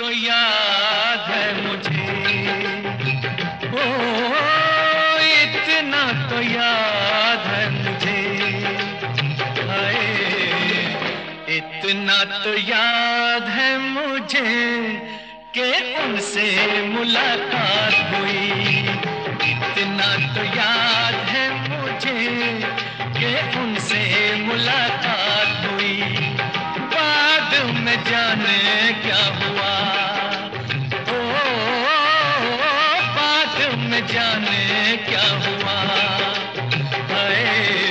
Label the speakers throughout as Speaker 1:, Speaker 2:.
Speaker 1: तो याद है मुझे, ओ इतना तो याद है मुझे, हाय इतना तो याद है मुझे कि उनसे मुलाकात हुई। इतना तो याद है मुझे कि उनसे मुलाकात हुई। बाद में जाने क्या हुआ, ओ बाद में जाने क्या हुआ, हाय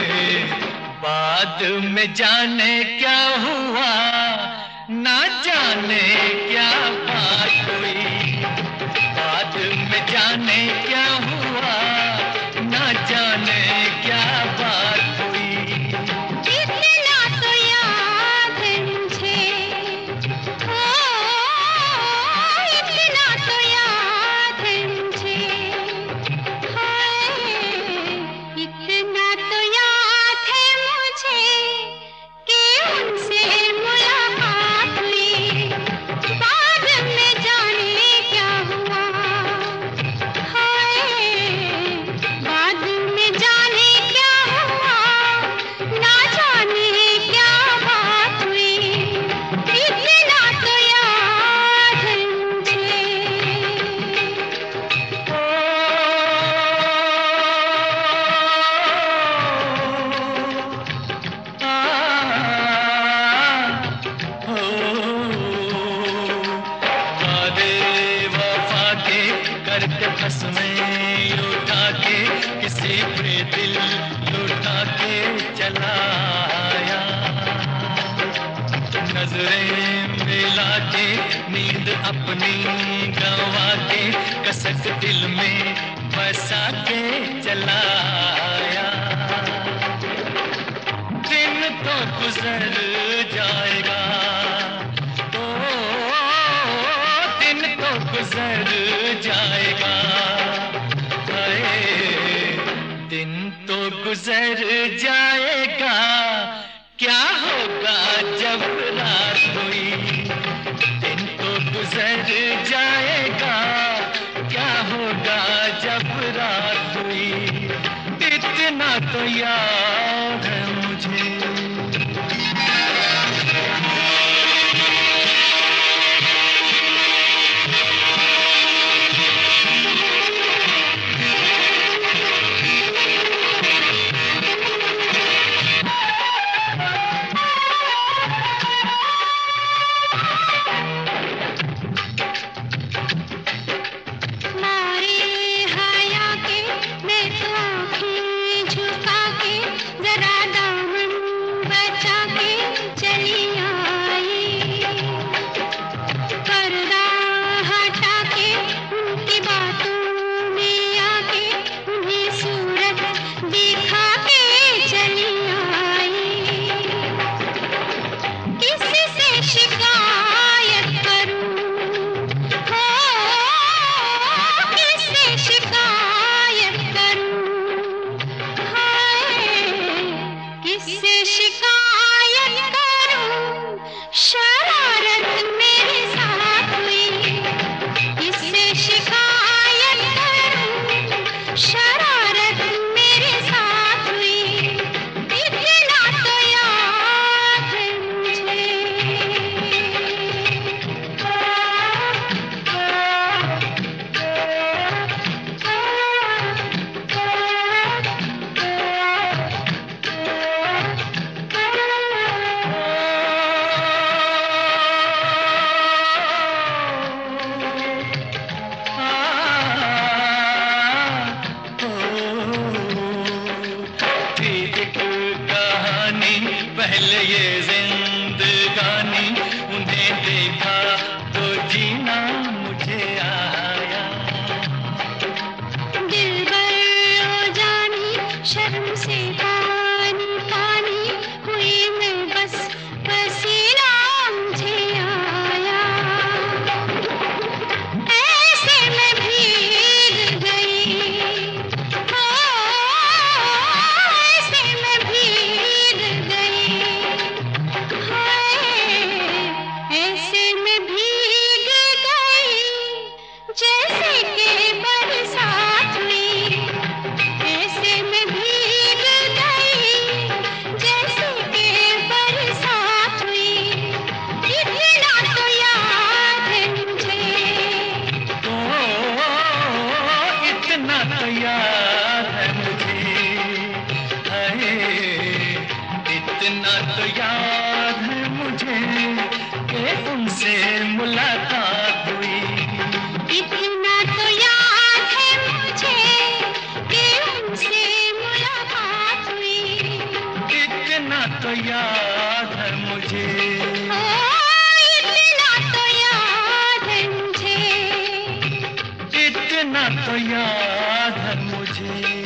Speaker 1: बाद में जाने क्या हुआ, ना जाने क्या बात हुई। बाद में जाने क्या हुआ, ना जाने क्या बात हुई।
Speaker 2: इतना तो याद है मुझे, ओ इतना तो याद है मुझे, हाय इतना तो याद है मुझे कि उनसे मुलाकात हुई। बाद में जाने क्या हुआ, हाय बाद में जाने क्या हुआ, ना जाने क्या बात हुई। इतना तो याद है मुझे।
Speaker 1: करके बस में उठा के किसी पे दिल लुटा के चला आया। नजरें मिला के नींद अपनी गंवा के कसक दिल में बसा के चला आया। दिन तो गुजर जाएगा, ओ दिन तो गुजर जाएगा, हाय दिन तो गुजर जाएगा, क्या होगा जब रात हुई। दिन तो गुजर जाएगा, क्या होगा जब रात हुई। इतना तो याद है मुझे।
Speaker 2: मारे हया के मैं तो आँखें झुका के जरा दामन बचा के चली आई। पर्दा हटा के उनकी बातों में आके उन्हें सूरत दिखा के चली आई। किसी से शिकायत करूं, हो किससे शिकायत करूं, हाय किससे शिकायत करूं। शरारत मेरे साथ हुई, किससे शिकायत करूं। शरारत मेरे साथ हुई। इतना तो याद है मुझे।
Speaker 1: पहले ये जिंदगानी, उन्हें देखा तो जीना मुझे आया।
Speaker 2: दिलबर ओ जानी शर्म से पानी पानी हुई मैं बस पसीना मुझे आया। ऐसे मैं भीग गई, हो ऐसे मैं भीग गई, हाय
Speaker 1: तो याद है मुझे